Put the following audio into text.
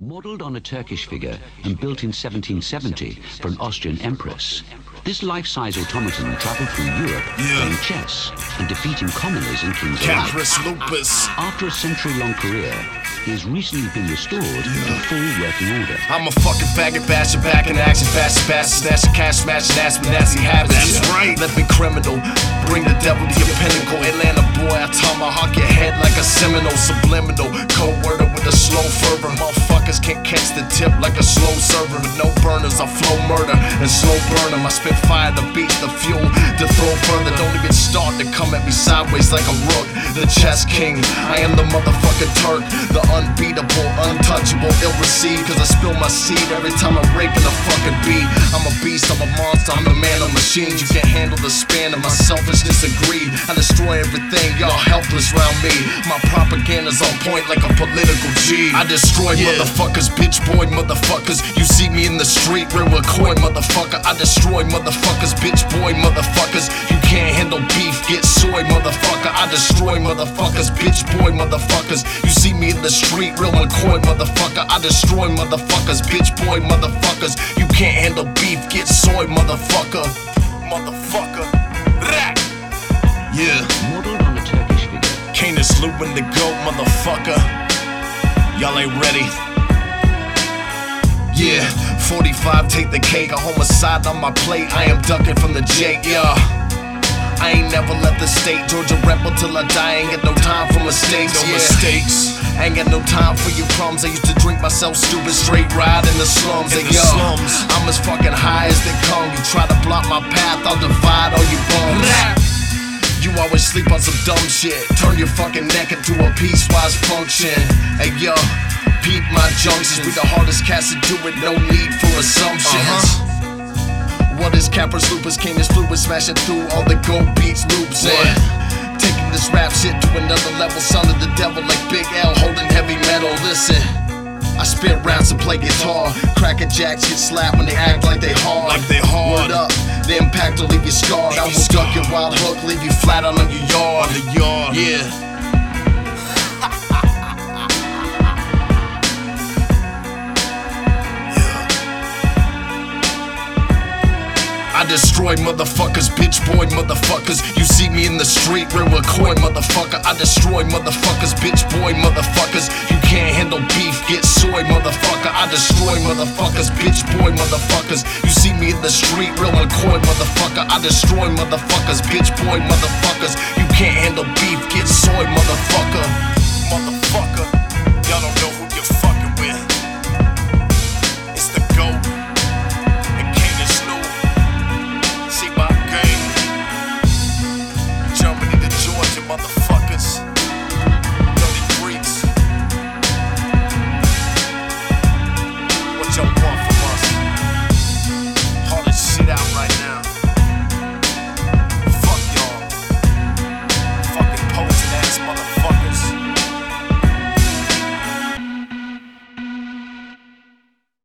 Modeled on a Turkish figure and built in 1770 for an Austrian empress, this life-size automaton traveled through Europe playing chess and defeating commoners and kings alike. Lupus. After a century-long career, he has recently been restored to full working order. I'm a fucking faggot basher, back in action, fast, snatching cash, smashing ass with nasty habits. That's right. Let me criminal, bring the devil to your pinnacle. Atlanta boy, I tomahawk your head like a Seminole, subliminal, cold worded with a slow fervor. Motherfuckers can't catch the tip like a slow server with no burners. I flow murder and slow burn 'em. I spit fire to beat the fuel to throw further. Don't even start to come at me sideways like a rook. The chess king, I am the motherfucking Turk, the unbeatable, untouchable, ill-received. Cause I spill my seed every time I'm raping a fucking beat. I'm a beast, I'm a monster, I'm the man of machines. You can't handle the span of my selfishness and greed. I destroy everything, y'all helpless round me. My propaganda's on point like a political G. I destroy motherfuckers, bitch boy motherfuckers. You see me in the street, real McCoy motherfucker. I destroy motherfuckers, bitch boy motherfuckers. You can't handle beef, get soy motherfucker. I destroy motherfuckers, bitch boy motherfuckers. You see me in the street, real McCoy motherfucker. I destroy motherfuckers, bitch boy motherfuckers. You can't handle beef, get soy motherfucker. Motherfucker. Yeah. Modeled on a Turkish figure. Canis Lupin the GOAT, motherfucker. Y'all ain't ready. Yeah, 45, take the cake, a homicide on my plate. I am ducking from the J, yeah. I ain't never left the state, Georgia rebel till I die. Ain't got no time for mistakes, mistakes. I ain't got no time for your crumbs. I used to drink myself stupid, straight ride in the slums. I'm as fucking high as they come. You try to block my path, I'll divide all you bums. You always sleep on some dumb shit. Turn your fucking neck into a piecewise function. Hey yo, peep my junctions. We the hardest cats to do it, no need for assumptions. What is Cappers, Lupus, Canis, Fluid, smashing through all the gold beats, loops, and taking this rap shit to another level. Son of the devil like Big L, holding heavy metal. Listen, I spit raps and play guitar. Crackin' jacks get slapped when they act like they hard. Word up, the impact will leave you scarred. I will duck your wild hook, leave you flat on your yard. Yeah. I destroy motherfuckers, bitch boy motherfuckers. You see me in the street, real McCoy motherfucker. I destroy motherfuckers, bitch boy motherfuckers. You can't handle beef, get soy motherfucker. I destroy motherfuckers, bitch boy motherfuckers. You see me in the street, real McCoy motherfucker. I destroy motherfuckers, bitch boy motherfuckers. You can't handle beef, get soy motherfucker. Motherfucker.